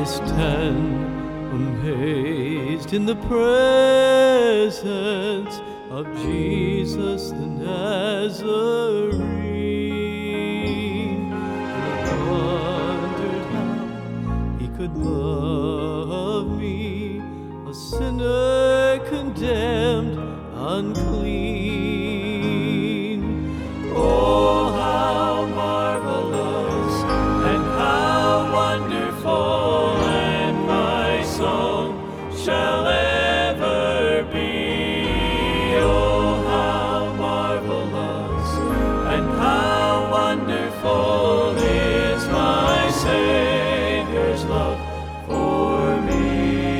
stand amazed in the presence of Jesus the Nazarene. And I wondered how he could love me, a sinner condemned unclean. Oh, how marvelous and how wonderful, and my song shall ever be. Oh, how marvelous and how wonderful is my Savior's love for me.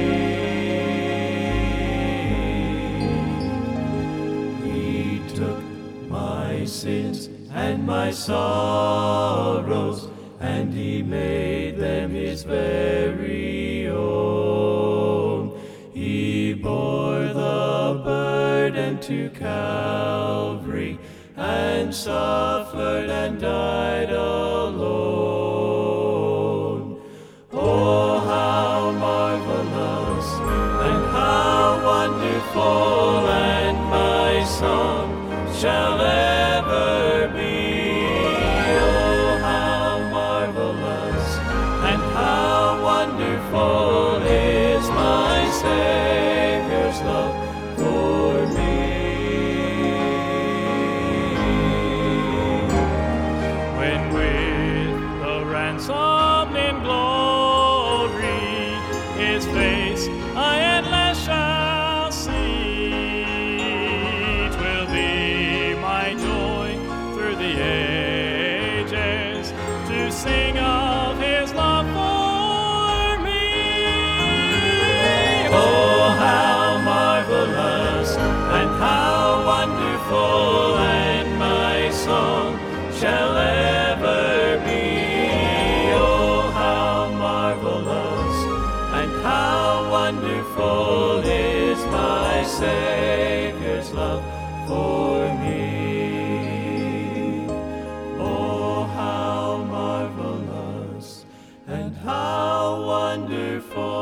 He took my sins and my sorrows, and he made them his very own. He bore the burden to Calvary, and suffered and died alone. Oh, how marvelous and how wonderful, and my song shall ever be. Oh, how marvelous and how wonderful is my Savior's love for me. When with the ransomed in glory his face I at last shall see, 'twill be my joy through the ages to sing of his love for me. Oh, how marvelous and how wonderful, and my song shall ever be. Oh, how marvelous and how wonderful is my Savior's love for me. Oh, how marvelous and how wonderful